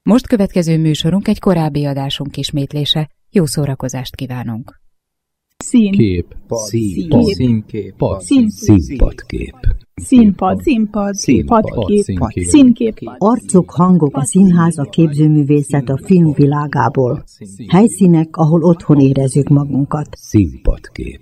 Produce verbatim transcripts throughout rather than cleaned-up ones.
Most következő műsorunk egy korábbi adásunk ismétlése. Jó szórakozást kívánunk! Szín. Kép. Szín. Színkép. Pad. Szín. Színpadkép. Színpad. Színpad. Padkép. Színkép. Arcok, hangok, a színház, a képzőművészet a filmvilágából. Helyszínek, ahol otthon érezzük magunkat. Színpadkép.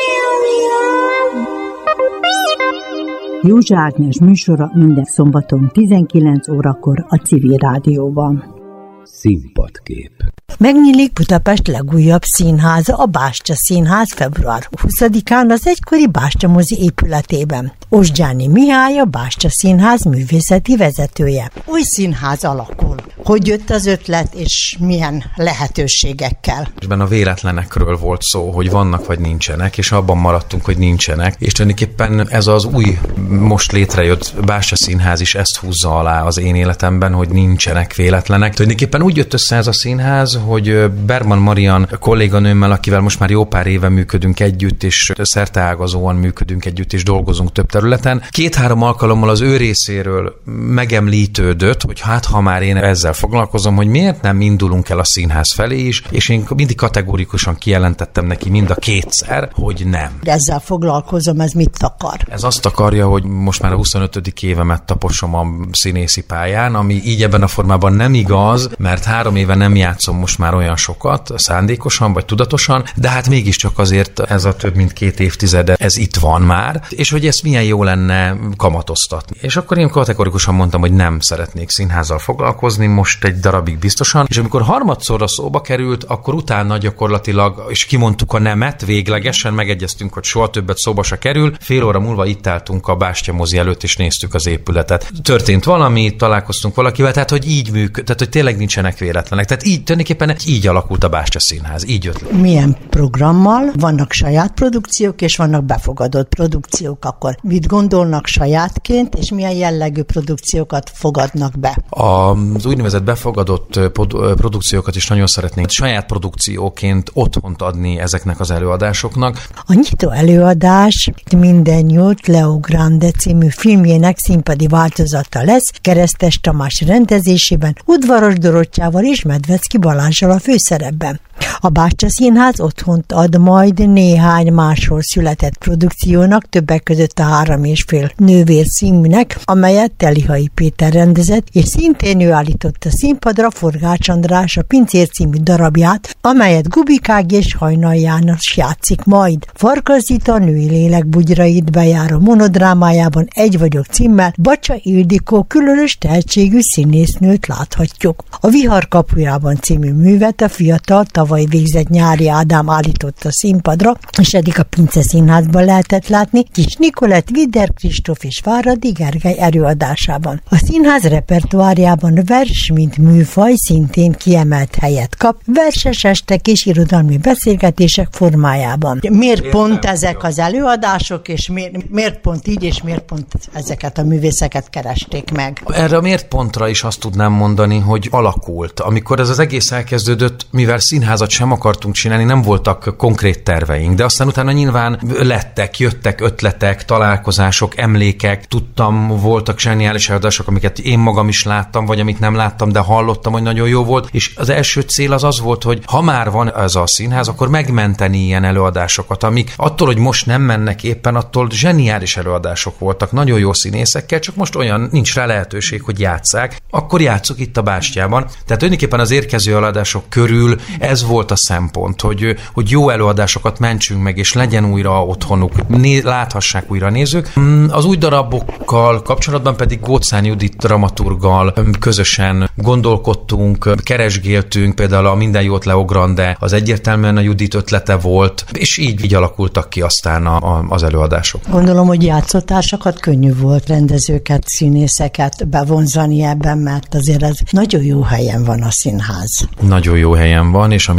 Józsa Ágnes műsora minden szombaton tizenkilenc órakor a Civil Rádióban. Színpadkép. Megnyílik Budapest legújabb színháza, a Bástya Színház február huszadikán az egykori Bástya mozi épületében. Osgyáni Mihály a Bástya Színház művészeti vezetője. Új színház alakul. Hogy jött az ötlet, és milyen lehetőségekkel? Ebben a véletlenekről volt szó, hogy vannak vagy nincsenek, és abban maradtunk, hogy nincsenek. És tulajdonképpen ez az új, most létrejött Bástya Színház is ezt húzza alá az én életemben, hogy nincsenek véletlenek. Tulajdonképpen úgy jött össze ez a színház, hogy Bergman Marian kolléganőmmel, akivel most már jó pár éve működünk együtt, és szerteágazóan működünk együtt, és dolgozunk több területen. Két-három alkalommal az ő részéről megemlítődött, hogy hát ha már én ezzel foglalkozom, hogy miért nem indulunk el a színház felé is, és én mindig kategórikusan kijelentettem neki mind a kétszer, hogy nem. Ezzel foglalkozom, ez mit akar? Ez azt akarja, hogy most már a huszonötödik évemet taposom a színészi pályán, ami így ebben a formában nem igaz, mert három éve nem játszom most már olyan sokat, szándékosan vagy tudatosan, de hát mégiscsak azért ez a több mint két évtizede, ez itt van már, és hogy ezt milyen jó lenne kamatoztatni. És akkor én kategorikusan mondtam, hogy nem szeretnék színházzal foglalkozni, most egy darabig biztosan, és amikor harmadszorra szóba került, akkor utána gyakorlatilag, és kimondtuk a nemet, véglegesen megegyeztünk, hogy soha többet szóba se kerül, fél óra múlva itt álltunk a Bástya mozi előtt, és néztük az épületet. Történt valami, találkoztunk valakivel, tehát hogy így működ, tehát hogy tényleg nincsenek véletlenek. Tehát így tulajdonképpen így alakult a Bástya Színház, így jött. Milyen programmal? Vannak saját produkciók, és vannak befogadott produkciók, akkor mit gondolnak sajátként, és milyen jellegű produkciókat fogadnak be? Az úgynevezett befogadott produkciókat is nagyon szeretnénk saját produkcióként otthont adni ezeknek az előadásoknak. A nyitó előadás Minden jót Leo Grande című filmjének színpadi változata lesz, Keresztes Tamás rendezésében, Udvaros Dorottyával és Medvecki Balázssal a főszerepben. A Bástya Színház otthont ad majd néhány máshol született produkciónak, többek között a Három és fél nővér címűnek, amelyet Telihai Péter rendezett, és szintén ő állította színpadra Forgács András a Pincér című darabját, amelyet Gubik Ági és Hajnal János játszik majd. Farkas Zita női lélek bugyrait bejáró monodrámájában Egy vagyok címmel Bacsa Ildikó különös tehetségű színésznőt láthatjuk. A Vihar kapujában című művet a fiatal tavaly végzett Nyári Ádám állította színpadra, és eddig a Pince Színházban lehetett látni Kis Nikolett, Vider Kristóf és Váradi Gergely előadásában. A színház repertoárjában vers, mint műfaj szintén kiemelt helyet kap, verses estek és irodalmi beszélgetések formájában. Miért pont ezek az előadások, és miért, miért pont így, és miért pont ezeket a művészeket keresték meg? Erre a miért pontra is azt tudnám mondani, hogy alakult. Amikor ez az egész elkezdődött, mivel színházat sem akartunk csinálni, nem voltak konkrét terveink, de aztán utána nyilván lettek, jöttek ötletek, találkozások, emlékek, tudtam, voltak zseniális előadások, amiket én magam is láttam, vagy amit nem láttam, de hallottam, hogy nagyon jó volt, és az első cél az az volt, hogy ha már van ez a színház, akkor megmenteni ilyen előadásokat, amik attól, hogy most nem mennek éppen, attól zseniális előadások voltak, nagyon jó színészekkel, csak most olyan nincs rá lehetőség, hogy játsszák, akkor játsszuk itt a Bástyában. Tehát tulajdonképpen az érkező előadások körül ez volt a szempont, hogy, hogy jó előadásokat mentsünk meg, és legyen újra otthonuk, né, láthassák újra nézők. Az új darabokkal kapcsolatban pedig Góczán Judit dramaturggal közösen gondolkodtunk, keresgéltünk, például a Minden jót Leo Grande, az egyértelműen a Judit ötlete volt, és így, így alakultak ki aztán a, a, az előadások. Gondolom, hogy játszótársakat könnyű volt rendezőket, színészeket bevonzani ebben, mert azért ez nagyon jó helyen van a színház. Nagyon jó helyen van, és ami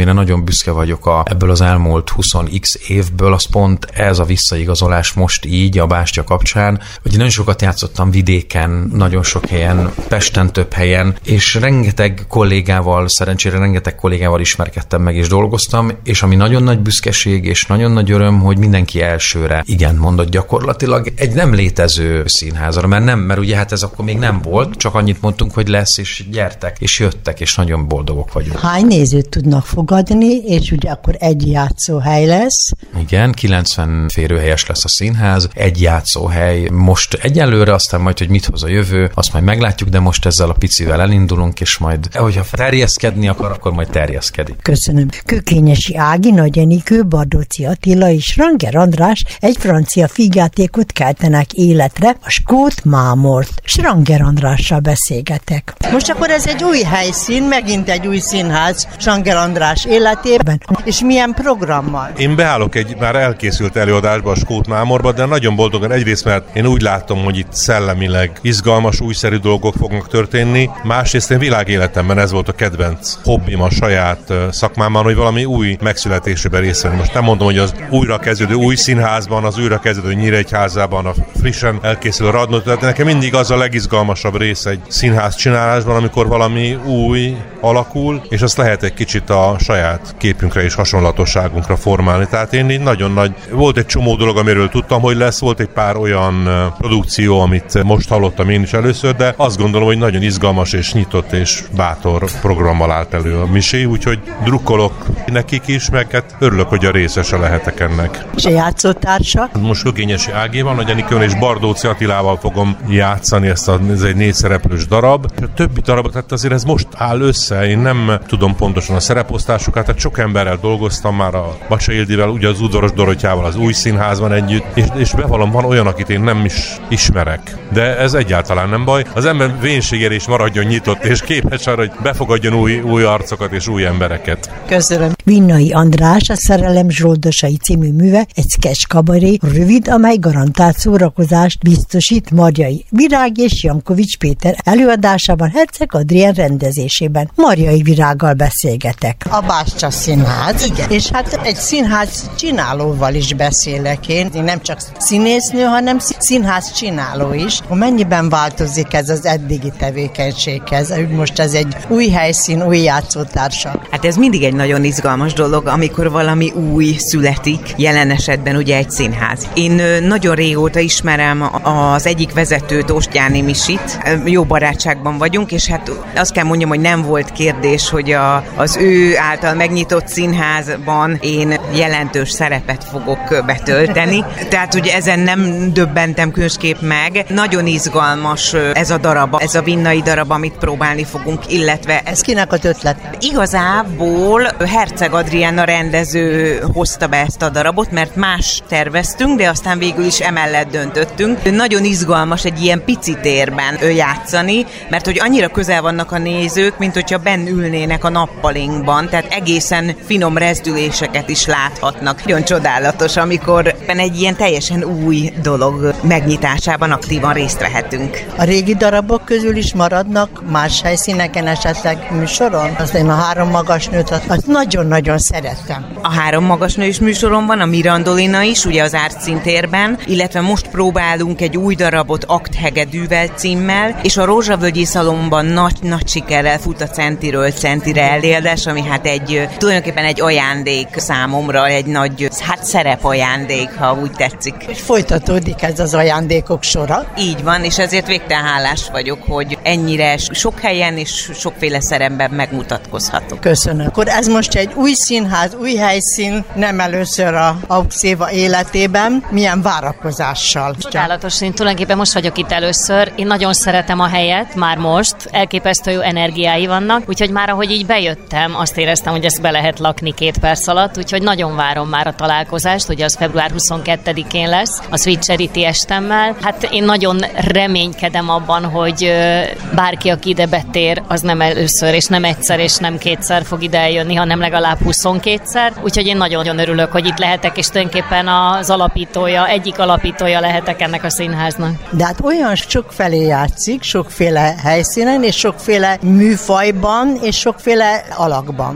amire nagyon büszke vagyok a, ebből az elmúlt húsz x évből, az pont ez a visszaigazolás most így a Bástya kapcsán, hogy nagyon sokat játszottam vidéken, nagyon sok helyen, Pesten több helyen, és rengeteg kollégával, szerencsére rengeteg kollégával ismerkedtem meg és dolgoztam, és ami nagyon nagy büszkeség és nagyon nagy öröm, hogy mindenki elsőre igen mondott gyakorlatilag egy nem létező színházra, mert nem, mert ugye hát ez akkor még nem volt, csak annyit mondtunk, hogy lesz, és gyertek, és jöttek, és nagyon boldogok vagyunk. Hány nézőt tudnak fogadni, és ugye akkor egy játszóhely lesz? Igen, kilencven férőhelyes lesz a színház, egy játszóhely most egyelőre, aztán majd, hogy mit hoz a jövő, azt majd meglátjuk, de most ezzel a picivel elindulunk, és majd, hogyha terjeszkedni akar, akkor majd terjeszkedik. Köszönöm. Kőkényesi Ági, Nagy Enikő, Bardóci Attila és Ranger András egy francia fígjátékot keltenek életre, a Skót Mámort. Ranger Andrással beszélgetek. Most akkor ez egy új helyszín, megint egy új színház Ranger András életében, és milyen programmal? Én beállok egy már elkészült előadásba, a Skót Mámorba, de nagyon boldogan egyrészt, mert én úgy látom, hogy itt szellemileg izgalmas, újszerű dolgok fognak történni, másrészt én világéletemben ez volt a kedvenc hobbim a saját szakmámban, hogy valami új megszületésében részt venni. Most nem mondom, hogy az újra kezdődő új színházban, az újra kezdődő Nyíregyházában, a frissen elkészülő Radnót, de nekem mindig az a legizgalmasabb rész egy színház csinálásban, amikor valami új alakul, és azt lehet egy kicsit a saját képünkre és hasonlatosságunkra formálni. Tehát én így nagyon nagy, volt egy csomó dolog, amiről tudtam, hogy lesz, volt egy pár olyan produkció, amit most hallottam én is először, de azt gondolom, hogy nagyon izgalmas és nyitott és bátor programmal állt elő a Misi, úgyhogy drukkolok nekik is, meg hát örülök, hogy a részese lehetek ennek. És a játszótársa? Most Kőkényesi Ágival, Nagy Enikőn és Bardóci Attilával fogom játszani ezt a, ez egy négy szereplős darab. A többi darabot, tehát azért ez most áll össze, én nem tudom pontosan a szereposztásokat, tehát sok emberrel dolgoztam már a Bacsa Ildivel, ugye az Udvaros Dorottyával az új színházban együtt, és, és bevallom, van olyan, akit én nem is ismerek. De ez egyáltalán nem baj. Az ember vénségére is maradjon nyitott, és képes arra, hogy befogadjon új, új arcokat és új embereket. Köszönöm. Vinnai András, a Szerelem zsoldosai című műve egy sketch kabaré, rövid, amely garantált szórakozást biztosít Marjai Virág és Jankovics Péter előadásában, Herceg Adrián rendezésében. Marjai Virággal beszélgetek. A Bástya Színház. Igen. És hát egy színház csinálóval is beszélek én. Én nem csak színésznő, hanem színház csináló is. Mennyiben változik ez az eddigi tevékenységhez? Most ez egy új helyszín, új játszótársa. Hát ez mindig egy nagyon izgalmas dolog, amikor valami új születik, jelen esetben ugye egy színház. Én nagyon régóta ismerem az egyik vezetőt, Ostyáni Misit, jó barátságban vagyunk, és hát azt kell mondjam, hogy nem volt kérdés, hogy a, az ő által megnyitott színházban én jelentős szerepet fogok betölteni. Tehát ugye ezen nem döbbentem különösképp meg. Nagyon izgalmas ez a darab, ez a vinnai darab, amit próbálni fogunk, illetve... Ez kinek az ötlet? Igazából Herceg Adrián a rendező hozta be ezt a darabot, mert más terveztünk, de aztán végül is emellett döntöttünk. Nagyon izgalmas egy ilyen pici térben játszani, mert hogy annyira közel vannak a nézők, mint hogyha benn ülnének a nappalinkban, tehát egészen finom rezdüléseket is láthatnak. Nagyon csodálatos, amikor egy ilyen teljesen új dolog megnyitásában aktívan részt vehetünk. A régi darabok közül is maradnak más helyszíneken esetleg műsoron? Azt én a Három magasnőt, azt nagyon-nagyon szerettem. A Három magasnő is műsoron van, a Mirandolina is, ugye az Árt színtérben, illetve most próbálunk egy új darabot Akthegedűvel címmel, és a Rózsavölgyi Szalomban nagy-nagy sikerrel fut a Centiről Centire előadás, ami hát egy tulajdonképpen egy ajándék számomra, egy nagy, hát szerepajándék, ha úgy tetszik. És folytatódik ez az ajándékok sora? Így van, és ezért végtelen hálás vagyok, hogy ennyire sok helyen és sokféle szeremben megmutatkozhatok. Köszönöm. Akkor ez most egy új színház, új helyszín, nem először a Auks Éva életében. Milyen várakozással? Csodálatos, én tulajdonképpen most vagyok itt először. Én nagyon szeretem a helyet, már most. Elképesztő jó energiái vannak, úgyhogy már ahogy így bejöttem, azt éreztem, hogy ezt be lehet lakni két perc alatt, úgyhogy nagyon várom már a találkozást, ugye az február huszonkettedikén lesz, a Sweet Charity estemmel. Hát én nagyon reménykedem abban, hogy bárki, aki ide betér, az nem először, és nem egyszer, és nem kétszer fog ide eljönni, hanem legalább huszonkétszer. Úgyhogy én nagyon-nagyon örülök, hogy itt lehetek, és tulajdonképpen az alapítója, egyik alapítója lehetek ennek a színháznak. De hát olyan sokfelé játszik, sokféle helyszínen, és sokféle műfajban, és sokféle alakban.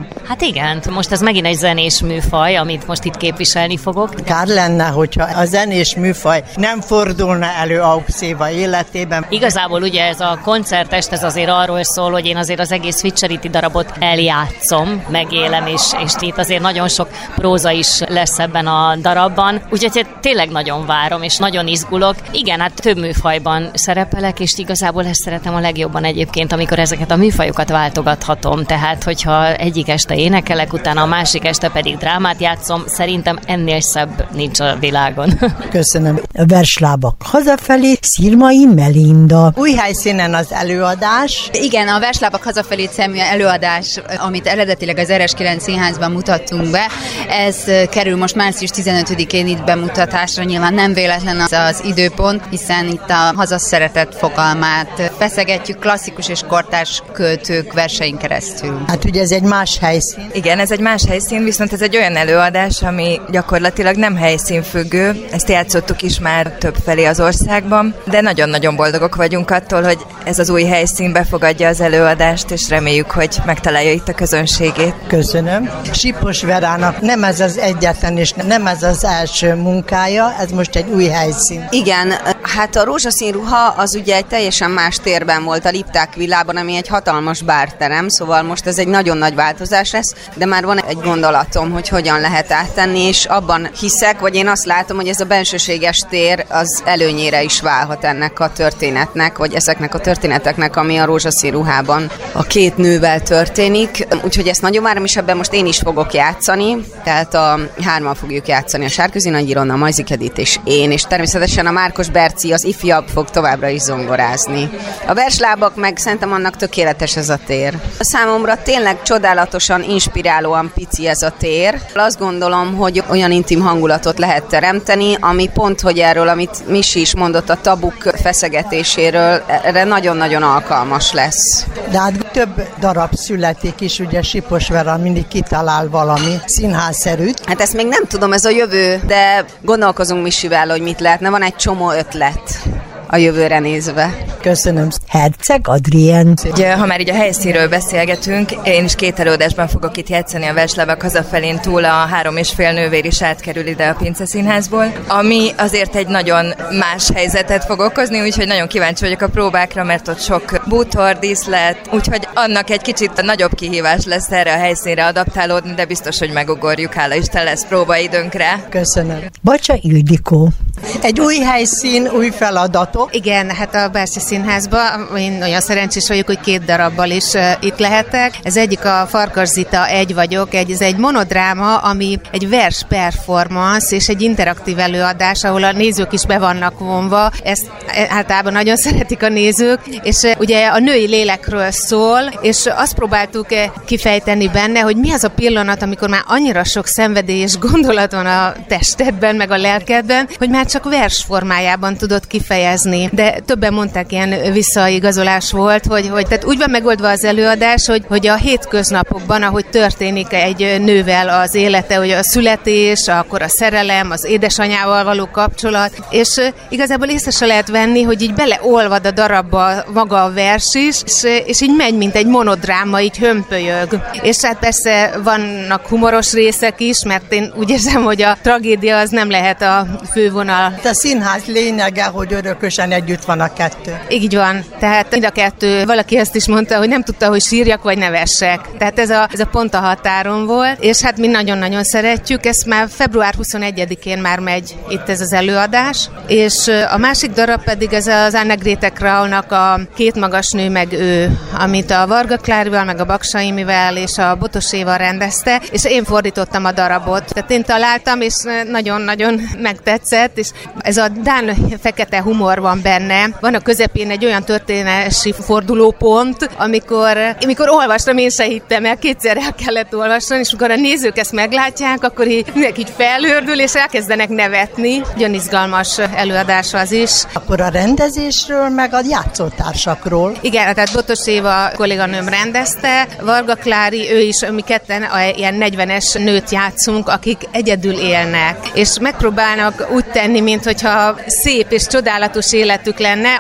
Hát igen, most ez megint egy zenés műfaj, amit most itt képviselni fogok. Kár lenne, hogyha a zenés műfaj nem fordulna elő Auxéva életében. Igazából ugye ez a koncertest, ez azért arról szól, hogy én azért az egész Witcherity darabot eljátszom, megélem, és, és itt azért nagyon sok próza is lesz ebben a darabban. Úgyhogy tényleg nagyon várom, és nagyon izgulok. Igen, hát több műfajban szerepelek, és igazából ezt szeretem a legjobban egyébként, amikor ezeket a műfajokat váltogathatom. Tehát, hogyha egyik este énekelek, utána a másik este pedig drámát játszom, szerintem ennél szebb nincs a világon. Köszönöm. A verslábak hazafelé, Szirmai Melinda. Új helyszínen az előadás. Igen, a Verslábak hazafelé című előadás, amit eredetileg az er es kilenc színházban mutattunk be, ez kerül most március tizenötödikén itt bemutatásra, nyilván nem véletlen az az időpont, hiszen itt a hazaszeretet fogalmát feszegetjük klasszikus és kortárs költők versein keresztül. Hát ugye ez egy más helyszín. Igen, ez egy más helyszín, viszont ez egy olyan előadás, ami gyakorlatilag nem helyszínfüggő. Ezt játszottuk is már több felé az országban, de nagyon-nagyon boldogok vagyunk attól, hogy ez az új helyszín befogadja az előadást, és reméljük, hogy megtalálja itt a közönségét. Köszönöm. Sipos Verának nem ez az egyetlen, és nem ez az első munkája, ez most egy új helyszín. Igen, hát a rózsaszín ruha az ugye egy teljesen más térben volt, a Lipták villában, ami egy hatalmas bárterem, szóval most ez egy nagyon nagy változás lesz, de már van egy gondolatom, hogy hogyan lehet áttenni, és abban hiszek, vagy én azt látom, hogy ez a bensőséges tér az előnyére is válhat ennek a történetnek, vagy ezeknek a történeteknek, ami a rózsaszín ruhában a két nővel történik. Úgyhogy ezt nagyon várom, és ebben most én is fogok játszani, tehát a hárman fogjuk játszani, a Sárközi Nagy Ironna, a Majzik Edit és én, és természetesen a Márkos Berci, az ifjabb fog továbbra is zongorázni. A verslábak meg szerintem annak tökéletes ez a tér. Számomra tényleg csodálatosan, inspirálóan pici ez a tér. Azt gondolom, hogy olyan intim hangulatot lehet teremteni, ami pont, hogy erről, amit Misi is mondott, a tabuk feszegetéséről, erre nagyon-nagyon alkalmas lesz. De hát több darab születik is, ugye Sipos Vera mindig kitalál valami színházszerűt. Hát ezt még nem tudom, ez a jövő, de gondolkozunk Misivel, hogy mit lehetne, van egy csomó ötlet a jövőre nézve. Köszönöm. Herceg Adrien. Ugye, ha már így a helyszínről beszélgetünk, én is két előadásban fogok itt játszani a Verslábak hazafelén túl, a három és fél nővér is átkerül ide a Pince Színházból, ami azért egy nagyon más helyzetet fog okozni, úgyhogy nagyon kíváncsi vagyok a próbákra, mert ott sok bútor, díszlet, úgyhogy annak egy kicsit nagyobb kihívás lesz erre a helyszínre adaptálódni, de biztos, hogy megugorjuk, hála Isten, lesz próbaidőnkre. Köszönöm. Bacsa Ildikó. Egy új helyszín, új feladatok. Igen, hát a Bársi Színházban én olyan szerencsés vagyok, hogy két darabbal is uh, itt lehetek. Ez egyik a Farkas Zita, Egy vagyok, egy, ez egy monodráma, ami egy vers performance és egy interaktív előadás, ahol a nézők is be vannak vonva. Ezt általában nagyon szeretik a nézők, és uh, ugye a női lélekről szól, és azt próbáltuk uh, kifejteni benne, hogy mi az a pillanat, amikor már annyira sok szenvedély és gondolat van a testedben, meg a lelkedben, hogy már csak vers formájában tudod kifejezni. De többen mondták, ilyen visszaigazolás volt, hogy, hogy tehát úgy van megoldva az előadás, hogy, hogy a hétköznapokban, ahogy történik egy nővel az élete, hogy a születés, akkor a szerelem, az édesanyával való kapcsolat, és igazából észre se lehet venni, hogy így beleolvad a darabba maga a vers is, és, és így megy, mint egy monodráma, így hömpölyög. És hát persze vannak humoros részek is, mert én úgy érzem, hogy a tragédia az nem lehet a fővonal. A színház lényege, hogy örökösen együtt van a kettő. Így van. Tehát mind a kettő, valaki ezt is mondta, hogy nem tudta, hogy sírjak vagy nevessek. Tehát ez a, ez a pont a határon volt, és hát mi nagyon-nagyon szeretjük. Ez már február huszonegyedikén már megy itt ez az előadás, és a másik darab pedig ez az Anne Grete Kraulnak a Két magas nő meg ő, amit a Varga Klárival, meg a Baksa Imivel és a Botoséval rendezte, és én fordítottam a darabot. Tehát én találtam, és nagyon-nagyon megtetszett, és ez a dán fekete humor van benne. Van a közepén egy olyan történeti fordulópont, amikor, amikor olvastam, én se hittem el, kétszer el kellett olvasni, és amikor a nézők ezt meglátják, akkor így, mindenki így felhördül, és elkezdenek nevetni. Nagyon izgalmas előadás az is. Akkor a rendezésről, meg a játszótársakról. Igen, tehát Botos Éva kolléganőm rendezte, Varga Klári, ő is, mi ketten a ilyen negyvenes nőt játszunk, akik egyedül élnek, és megpróbálnak úgy tenni, mint hogyha szép és csodálatos életük lenne, amit ugye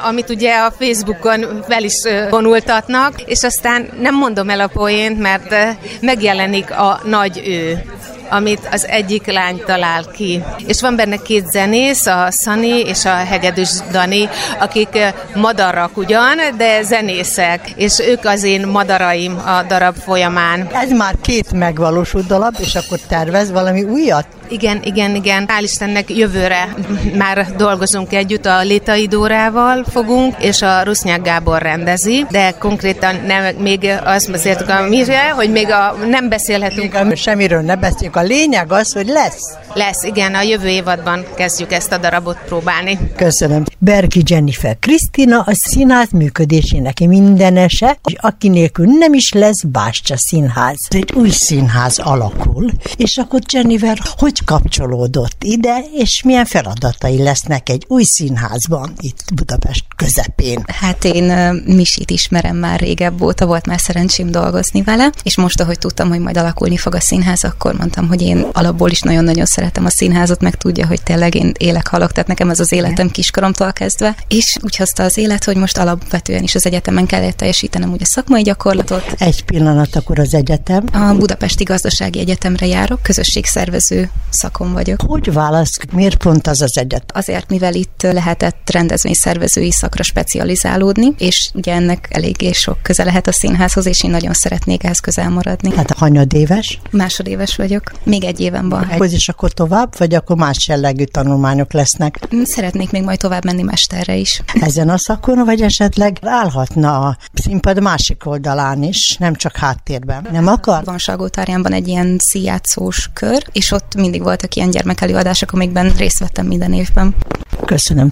ugye a Facebookon fel is vonultatnak, és aztán nem mondom el a poént, mert megjelenik a nagy ő, amit az egyik lány talál ki. És van benne két zenész, a Szani és a Hegedűs Dani, akik madarak ugyan, de zenészek, és ők az én madaraim a darab folyamán. Ez már két megvalósult darab, és akkor tervez valami újat? Igen, igen, igen. Hál' Istennek jövőre már dolgozunk együtt, a Létai Dórával fogunk, és a Rusznyák Gábor rendezi, de konkrétan nem, még azt beszéltük a mire, hogy még a, nem beszélhetünk. Még semmiről ne beszélünk. A lényeg az, hogy lesz. Lesz, igen, a jövő évadban kezdjük ezt a darabot próbálni. Köszönöm. Berki Jennifer Krisztina a színház működésének mindenese, és aki nélkül nem is lesz Bástya Színház. Egy új színház alakul, és akkor Jennifer hogy kapcsolódott ide, és milyen feladatai lesznek egy új színházban itt Budapest közepén? Hát én uh, Misit ismerem már régebb óta, volt már szerencsém dolgozni vele, és most, ahogy tudtam, hogy majd alakulni fog a színház, akkor mondtam, hogy én alapból is nagyon-nagyon szeretem a színházat, meg tudja, hogy tényleg én élek, halok, tehát nekem ez az életem kiskoromtól kezdve, és úgy hozta az élet, hogy most alapvetően is az egyetemen kellett teljesítenem úgy a szakmai gyakorlatot. Egy pillanat, akkor az egyetem. A Budapesti Gazdasági Egyetemre járok, közösségszervező szakon vagyok. Hogy válasz, miért pont az az egyetem? Azért, mivel itt lehetett rendezvényszervezői szakra specializálódni, és ugye ennek eléggé sok köze lehet a színházhoz, és én nagyon szeretnék ehhez közel maradni. Hát a hanyadéves? Másodéves vagyok. Még egy éven van. Hogy is akkor tovább, vagy akkor más jellegű tanulmányok lesznek? Szeretnék még majd tovább menni mesterre is. Ezen a szakon, vagy esetleg állhatna a színpad másik oldalán is, nem csak háttérben. Nem akar? Van Salgótarjánban egy ilyen színjátszós kör, és ott mindig voltak ilyen gyermekelőadások, amikben részt vettem minden évben. Köszönöm.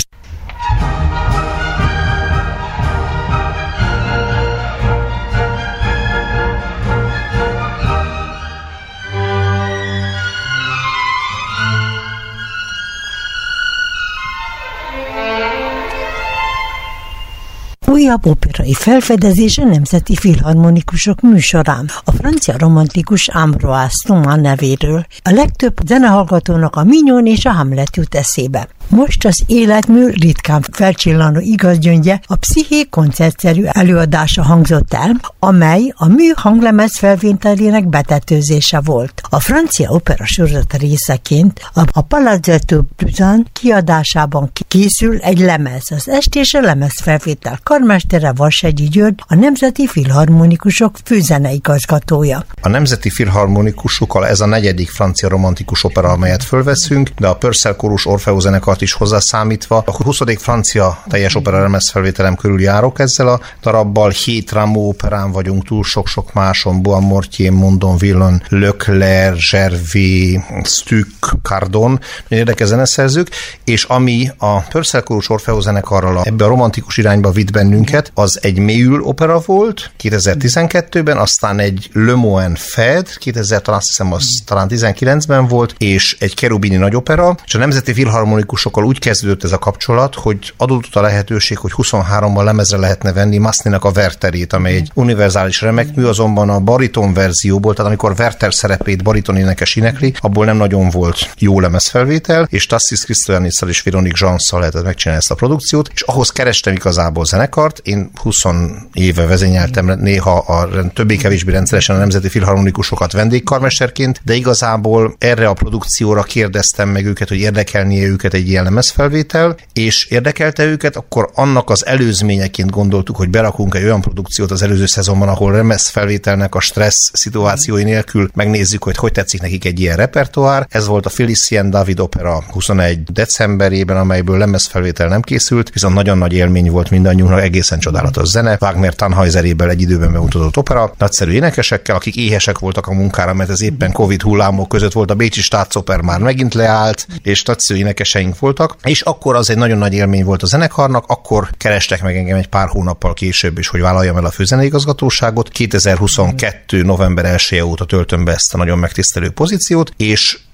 Újabb operai felfedezés a Nemzeti Filharmonikusok műsorán, a francia romantikus Ambroise Thomas nevéről. A legtöbb zenehallgatónak a Mignon és a Hamlet jut eszébe. Most az életmű ritkán felcsillanó igazgyöngye a Psziché koncertszerű előadása hangzott el, amely a mű hanglemez felvételének betetőzése volt. A francia opera sorozat részeként a Palazzetto Pluzan kiadásában készül egy lemez. Az estés a lemezfelvétel karmestere Vassegyi György, a Nemzeti Filharmonikusok főzeneigazgatója. A Nemzeti Filharmonikusokkal ez a negyedik francia romantikus opera, amelyet fölveszünk, de a Purcell kórus Orfeó zenekart is hozzászámítva. A huszadik francia teljes opera lemezfelvételem körül járok ezzel a darabbal, hét Rameau operán vagyunk túl, sok-sok máson, Bois-Mortier, Mondonvillon, Leclerc, Gervais, Stuck, Cardon, nagyon érdekes zeneszerzők, és ami a Purcell kórus Orfeó zenekarral ebbe a romantikus irányba vitt bennünket, az egy Méhul opera volt kétezer-tizenkettőben, aztán egy Le Moine Fed, kétezer, talán azt hiszem, az talán tizenkilencben volt, és egy Cherubini nagyopera, és a Nemzeti Filharmonikusokkal úgy kezdődött ez a kapcsolat, hogy adódott a lehetőség, hogy huszonháromban lemezre lehetne venni Massenet a Wertherét, amely egy univerzális remekmű, azonban a bariton verzióból, tehát amikor Werther szerepét bariton énekes énekli, abból nem nagyon volt jó lemezfelvétel, és Tassis Christoyanisszal és Véronique Jeansszal lehetett megcsinálni ezt a produkciót, és ahhoz kerestem igazából zenekart. Én húsz éve vezényeltem néha a többé-kevésbé rendszeresen a Nemzeti Filharmonikusokat vendégkarmesterként, de igazából erre a produkcióra kérdeztem meg őket, hogy érdekelnie őket egy ilyen lemezfelvétel, és érdekelte őket, akkor annak az előzményeként gondoltuk, hogy berakunk egy olyan produkciót az előző szezonban, ahol lemezfelvételnek a stressz szituációi nélkül megnézzük, hogy hogy tetszik nekik egy ilyen repertoár. Ez volt a Félicien David opera huszonegy decemberében, amelyből lemezfelvétel nem készült, viszont nagyon nagy élmény volt mindannyiunknak, egészen csodálatos zene. Wagner Tannhäuseréből egy időben bemutatott opera, nagyszerű énekesekkel, akik éhesek voltak a munkára, mert ez éppen Covid hullámok között volt, a Bécsi Staatsoper már megint leállt, és nagyszerű énekeseink voltak, és akkor az egy nagyon nagy élmény volt a zenekarnak, akkor kerestek meg engem egy pár hónappal később is, hogy vállaljam el a főzeneigazgatóságot. kétezer-huszonkettő november elseje óta töltöm be ezt a nagyon megtisztelő pozíciót, és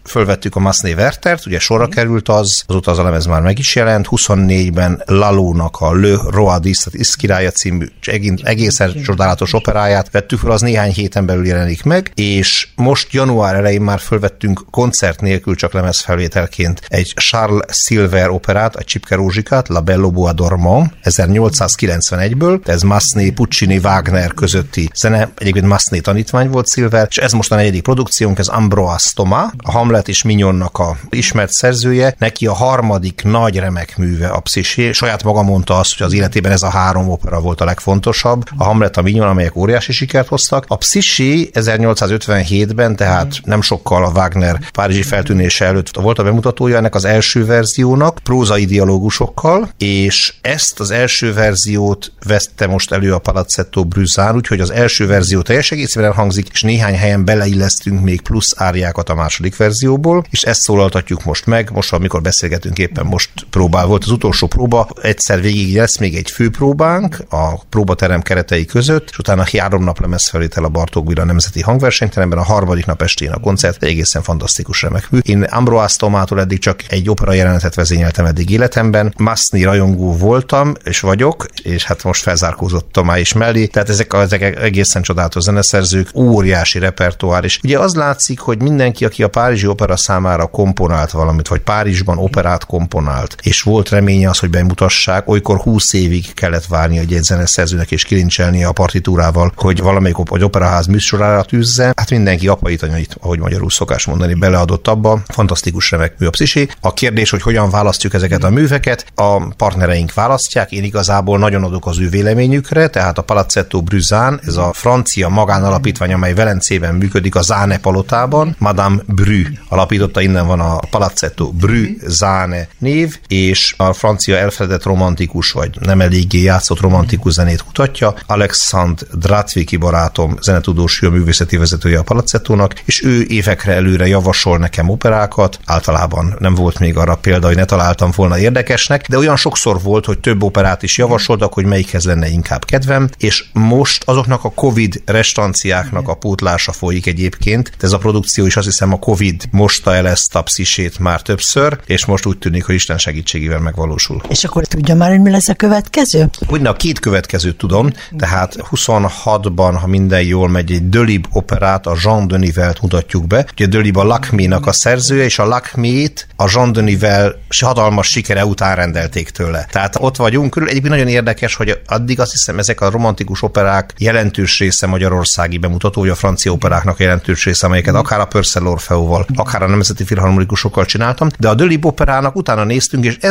fölvettük a Massenet Werthert, ugye sorra került az, azóta az a lemez már meg is jelent, huszonnégyben Lalónak a Le Roi d'Is királya című egészen csodálatos operáját vettük fel, az néhány héten belül jelenik meg, és most január elején már fölvettünk koncert nélkül, csak lemezfelvételként egy Charles Silver operát, a Csipke Rózsikát, La Belle Bois Dormant, ezernyolcszázkilencvenegyből, ez Massenet, Puccini, Wagner közötti zene, egyébként Massenet tanítvány volt Silver, és ez most a negyedik produkciónk, ez Ambroise Thomas, a Hamlet és Mignonnak a ismert szerzője, neki a harmadik nagy remek műve a Psyché, saját maga mondta azt, hogy az életében ez a három opera volt a legfontosabb, a Hamlet, a Mignon, amelyek óriási sikert hoztak. A Psyché ezernyolcszázötvenhétben, tehát nem sokkal a Wagner párizsi feltűnése előtt volt a bemutatója ennek az első verziónak, prózai dialógusokkal, és ezt az első verziót vette most elő a Palazzetto Bruzán, úgyhogy az első verzió teljes egészében elhangzik, és néhány helyen beleillesztünk még plusz áriákat a második verzióból, és ezt szólaltatjuk most meg, most amikor beszélgetünk éppen most próbál volt az utolsó próba, egyszer végig lesz még egy főpróbánk a próbaterem keretei között, és utána három nap lemezfelvétel a Bartók Béla Nemzeti Hangversenyteremben, a harmadik nap estén a koncert, egészen fantasztikus remek mű. Én Ambroise Thomától eddig csak egy opera jelenetet vezényeltem eddig életemben, Massenet rajongó voltam, és vagyok, és hát most felzárkózott Tomá is mellé, tehát ezek, ezek egészen csodálatos zeneszerzők, óriási repertoár, és ugye az látszik, hogy mindenki, aki a Párizsi Opera számára komponált valamit, vagy Párizsban operát komponált, és volt reménye az, hogy bemutassák, olykor húsz évig kellett várni egy zeneszerzőnek és kilincselnie a partitúrával, hogy valamelyik egy operaház műsorára tűzze. Hát mindenki apait, anyait, ahogy magyarul szokás mondani, beleadott abba. Fantasztikus remek mű a Psyché. A kérdés, hogy hogyan választjuk ezeket a műveket, a partnereink választják, én igazából nagyon adok az ő véleményükre, tehát a Palazzetto Bruzán, ez a francia magánalapítvány, amely Velencében működik a Záne palotában, Madame Bru alapította, innen van a Palazzetto Bruzane név, és a francia elfeledett romantikus, vagy nem eléggé játszott romantikus zenét kutatja. Alexandre Dratviki barátom, zenetudós, a művészeti vezetője a Palazzettónak, és ő évekre előre javasol nekem operákat, általában nem volt még arra példa, hogy ne találtam volna érdekesnek, de olyan sokszor volt, hogy több operát is javasoltak, hogy melyikhez lenne inkább kedvem, és most azoknak a Covid restanciáknak a pótlása folyik egyébként. Ez a produkció is azt hiszem a Covid mosta el ezt a Psychét már többször, és most úgy tűnik, hogy Isten segítségével megvalósul. És akkor tudja már, hogy mi lesz a következő? Ugyan a két következőt tudom, tehát huszonhatban, ha minden jól megy, egy Delibes operát, a Jean de Nivelle-t mutatjuk be. Ugye Delibes a Lakmé-nak a szerzője, és a Lakmét a Jean de Nivelle hatalmas sikere után rendelték tőle. Tehát ott vagyunk körül. Egyébként nagyon érdekes, hogy addig azt hiszem, ezek a romantikus operák jelentős része magyarországi bemutatója, a francia operáknak jelentős része, amelyeket akár a Purcell Orfeóval, akár a Nemzeti Filharmonikusokkal csináltam, de a Delibes operának utána néztünk, és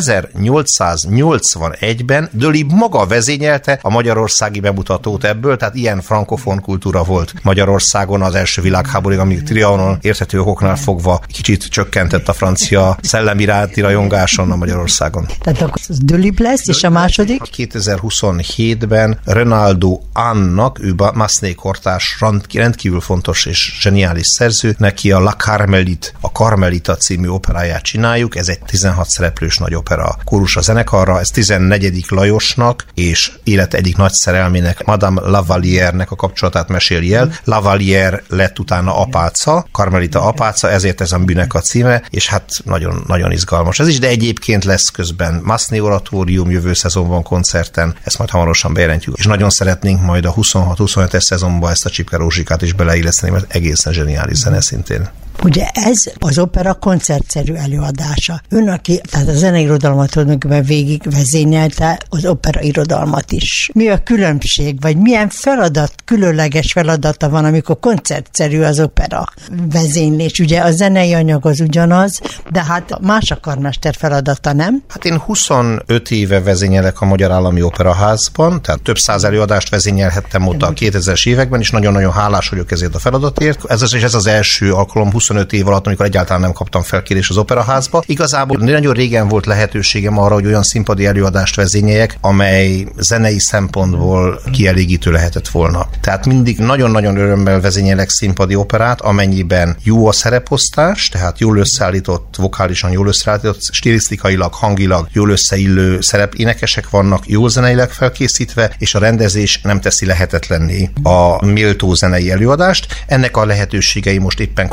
ezernyolcszáznyolcvanegyben Delibes maga vezényelte a magyarországi bemutatót ebből, tehát ilyen frankofon kultúra volt Magyarországon az első világháborúig, amíg Trianon érthető okoknál fogva kicsit csökkentett a francia szellemi iránti rajongáson a Magyarországon. Tehát akkor az Delibes lesz, és a második? kétezer-huszonhétben Renaldo Annak, ő Massenet kortárs, rendkívül fontos és zseniális szerző, neki a La Carmelite, a Karmelita című operáját csináljuk, ez egy tizenhat szereplős nagy opera kórus a zenekarra, ez tizennegyedik Lajosnak és élet egyik nagy szerelmének, Madame Lavalliernek a kapcsolatát meséli el. Lavalier lett utána apáca, Karmelita apáca, ezért ez a műnek a címe, és hát nagyon, nagyon izgalmas ez is, de egyébként lesz közben Massenet oratórium jövő szezonban koncerten, ezt majd hamarosan bejelentjük, és nagyon szeretnénk majd a huszonhat-huszonhetes szezonban ezt a Csipke Rózsikát is beleilleszteni, mert egészen zseniális zene szintén. Ugye ez az opera koncertszerű előadása. Ön, aki tehát a zeneirodalmat tulajdonképpen végig vezényelte, az opera irodalmat is. Mi a különbség, vagy milyen feladat, különleges feladata van, amikor koncertszerű az opera vezénylés? Ugye a zenei anyag az ugyanaz, de hát más a karmester feladata, nem? Hát én huszonöt éve vezényelek a Magyar Állami Operaházban, tehát több száz előadást vezényelhettem ott a kétezres években, és nagyon-nagyon hálás vagyok ezért a feladatért. Ez az, és ez az első alkalom huszonöt év alatt, amikor egyáltalán nem kaptam felkérést az operaházba. Igazából nagyon régen volt lehetőségem arra, hogy olyan színpadi előadást vezényeljek, amely zenei szempontból kielégítő lehetett volna. Tehát mindig nagyon-nagyon örömmel vezényelek színpadi operát, amennyiben jó a szereposztás, tehát jól összeállított, vokálisan jól összeállított, stilisztikailag, hangilag jól összeillő szerepénekesek vannak, jól zeneileg felkészítve, és a rendezés nem teszi lehetetlenné a méltó zenei előadást. Ennek a lehetőségei most éppen korlátozó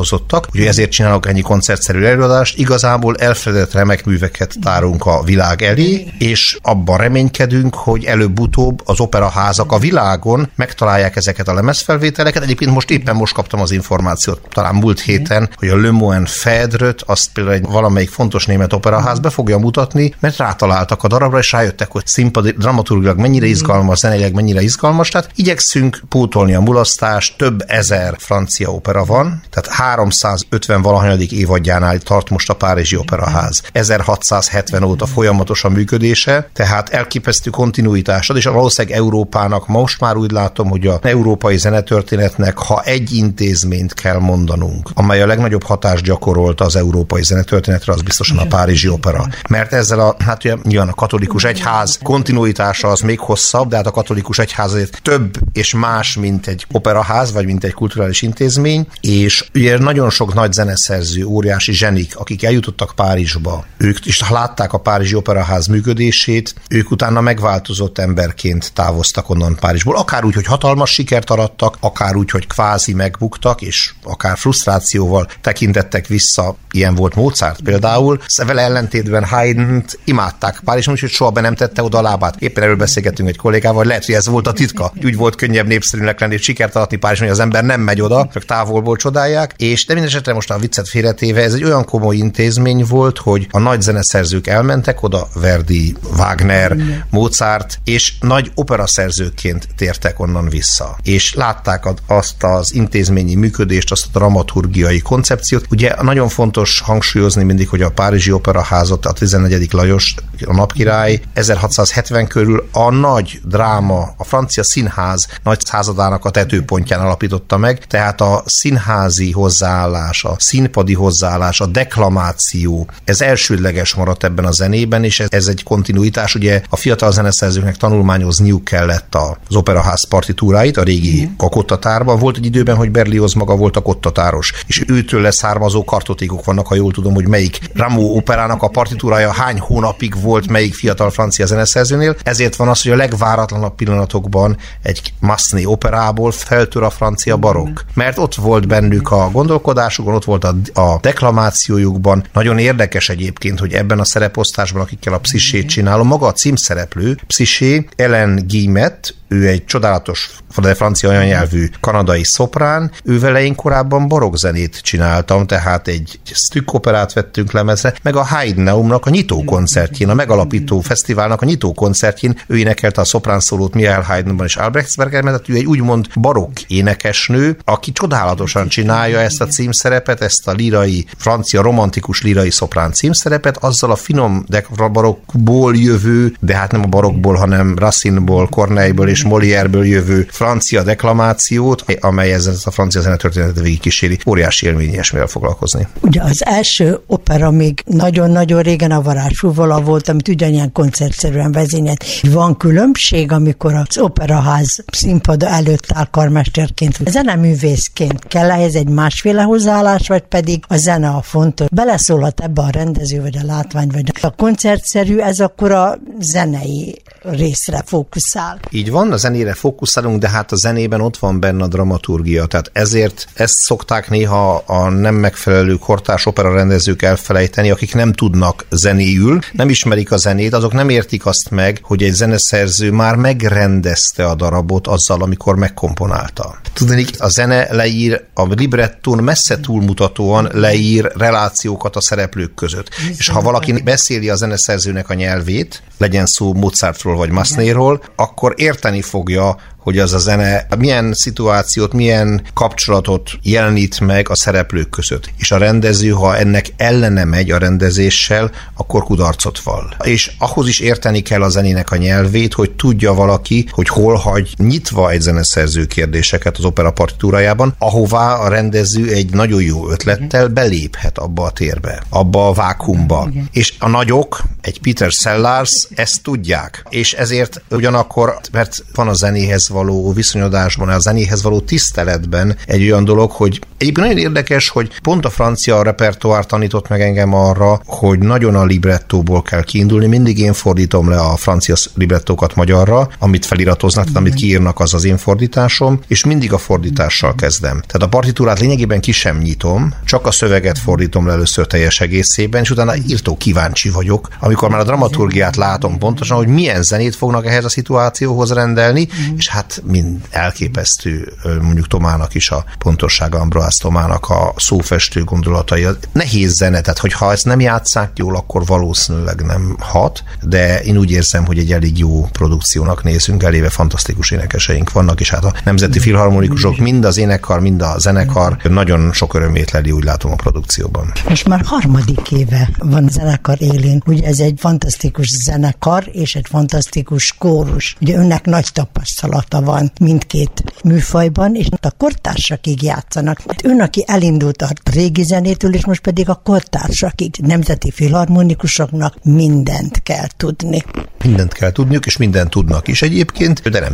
meghozottak, úgyhogy ezért csinálok ennyi koncertszerű előadást. Igazából elfeledett remek műveket tárunk a világ elé, és abban reménykedünk, hogy előbb-utóbb az operaházak a világon megtalálják ezeket a lemezfelvételeket. Egyébként most éppen most kaptam az információt, talán múlt héten, hogy a Le Moine Fedröt, azt például egy valamelyik fontos német operaház be fogja mutatni, mert rátaláltak a darabra, és rájöttek, hogy színpadi dramaturgilag mennyire izgalmas, zeneileg mennyire izgalmas, tehát igyekszünk pótolni a mulasztást, több ezer francia opera van, tehát háromszázötven valahanyadik évadjánál tart most a Párizsi Operaház. ezerhatszázhetven óta folyamatos a működése, tehát elképesztő kontinuitásod, és valószínűleg Európának most már úgy látom, hogy a európai zenetörténetnek, ha egy intézményt kell mondanunk, amely a legnagyobb hatást gyakorolta az európai zenetörténetre, az biztosan a Párizsi Opera. Mert ezzel a, hát ugye, nyilván a katolikus egyház kontinuitása az még hosszabb, de hát a katolikus egyház azért több és más, mint egy operaház, vagy mint egy kulturális intézmény, és ugye nagyon sok nagy zeneszerző, óriási zsenik, akik eljutottak Párizsba, ők is látták a Párizsi Operaház működését, ők utána megváltozott emberként távoztak onnan Párizsból, akár úgy, hogy hatalmas sikert arattak, akár úgy, hogy kvázi megbuktak, és akár frusztrációval tekintettek vissza, ilyen volt Mozart például, vele ellentétben Haydnt imádták Párizsban, úgyhogy soha be nem tette oda a lábát. Éppen erről beszélgettünk egy kollégával, lehet, hogy ez volt a titka. Úgy volt könnyebb népszerűnek lenni, és sikert aratni Párizsban, hogy az ember nem megy oda, csak távolból csodálják, és de mindesetre most a viccet félretéve, ez egy olyan komoly intézmény volt, hogy a nagy zeneszerzők elmentek oda, Verdi, Wagner, Mozart, és nagy operaszerzőként tértek onnan vissza. És látták azt az intézményi működést, azt a dramaturgiai koncepciót. Ugye nagyon fontos hangsúlyozni mindig, hogy a Párizsi Operaházat, a tizennegyedik Lajos, a napkirály ezerhatszázhetven körül a nagy dráma, a francia színház nagy századának a tetőpontján alapította meg, tehát a színházi hozzáállás, a színpadi hozzáállás, a deklamáció, ez elsődleges maradt ebben a zenében, és ez egy kontinuitás. Ugye a fiatal zeneszerzőknek tanulmányozniuk kellett az operaház partitúráit, a régi mm. kokottatárban. Volt egy időben, hogy Berlioz maga volt a kottatáros, és őtől leszármazó kartotékok vannak, ha jól tudom, hogy melyik Rameau operának a partitúrája hány hónapig volt melyik fiatal francia zeneszerzőnél. Ezért van az, hogy a legváratlanabb pillanatokban egy Massenet operából feltör a francia barokk. Mert ott volt bennük a gondolkodásukban, ott volt a, a deklamációjukban. Nagyon érdekes egyébként, hogy ebben a szereposztásban, akikkel a Psychét csinálom, maga a címszereplő, Psyché, Ellen Guillemette, ő egy csodálatos, de francia anyanyelvű kanadai szoprán, ővele én korábban barokkzenét csináltam, tehát egy Stück operát vettünk lemezre, meg a Haydneumnak a nyitókoncertjén, a megalapító fesztiválnak a nyitókoncertjén ő énekelte a szoprán szólót Michael Haydnban és Albrechtsbergerben, tehát ő egy úgymond barokk énekesnő, aki csodálatosan csinálja ezt a címszerepet, ezt a lírai, francia romantikus lírai szoprán címszerepet, azzal a finom de barokkból jövő, de hát nem a barokkból, hanem Racineból, Corneille-ből és Molière-ből jövő francia deklamációt, amely ezzel a francia zenetörténetet végigkíséri. Óriási élmény ilyesmivel foglalkozni. Ugye az első opera még nagyon-nagyon régen a Varázsfúvola volt, amit ugyanilyen koncertszerűen vezényelt. Van különbség, amikor az operaház színpad előtt áll karmesterként, zeneművészként kell ehhez egy másféle hozzáállás, vagy pedig a zene a fontos. Beleszólhat ebbe a rendező, vagy a látvány, vagy a koncertszerű, ez akkor a zenei részre fókuszál. Így van, a zenére fókuszálunk, de hát a zenében ott van benne a dramaturgia, tehát ezért ezt szokták néha a nem megfelelő kortárs opera rendezők elfelejteni, akik nem tudnak zenéül, nem ismerik a zenét, azok nem értik azt meg, hogy egy zeneszerző már megrendezte a darabot azzal, amikor megkomponálta. Tudni, a zene leír, a librettón messze túlmutatóan leír relációkat a szereplők között. És ha valaki beszéli a zeneszerzőnek a nyelvét, legyen szó Mozartról vagy Massenetről, akkor érteni fogja, hogy az a zene milyen szituációt, milyen kapcsolatot jelenít meg a szereplők között. És a rendező, ha ennek ellene megy a rendezéssel, akkor kudarcot vall. És ahhoz is érteni kell a zenének a nyelvét, hogy tudja valaki, hogy hol hagy nyitva egy zeneszerző kérdéseket az opera partitúrájában, ahová a rendező egy nagyon jó ötlettel beléphet abba a térbe, abba a vákuumba. Igen. És a nagyok, egy Peter Sellars ezt tudják. És ezért ugyanakkor, mert van a zenéhez való viszonyodásban, a zenéhez való tiszteletben egy olyan dolog, hogy Egyébként nagyon érdekes, hogy pont a francia repertoár tanított meg engem arra, hogy nagyon a librettóból kell kiindulni. Mindig én fordítom le a francia librettókat magyarra, amit feliratoznak, tehát amit kiírnak, az az én fordításom, és mindig a fordítással kezdem. Tehát a partitúrát lényegében ki sem nyitom, csak a szöveget fordítom le először teljes egészében, és utána írtó kíváncsi vagyok, amikor már a dramaturgiát látom pontosan, hogy milyen zenét fognak ehhez a szituációhoz rendelni, és hát mind elképesztő, mondjuk Tomának is a pontossága, Ambroise Tomának a szófestő gondolatai. Nehéz zene, tehát hogyha ezt nem játsszák jól, akkor valószínűleg nem hat, de én úgy érzem, hogy egy elég jó produkciónak nézünk elébe, fantasztikus énekeseink vannak, és hát a nemzeti filharmonikusok, mind az énekkar, mind a zenekar nagyon sok örömét leli, úgy látom a produkcióban. Most már harmadik éve van a zenekar élén. Ugye ez egy fantasztikus zenekar és egy fantasztikus kórus. Ugye önnek nagy tapasztalata van mindkét műfajban, és a kortársakig játszanak. Ön, aki elindult a régi zenétől, és most pedig a kortársakig, nemzeti filharmonikusoknak mindent kell tudni. Mindent kell tudniuk, és mindent tudnak is egyébként, de nem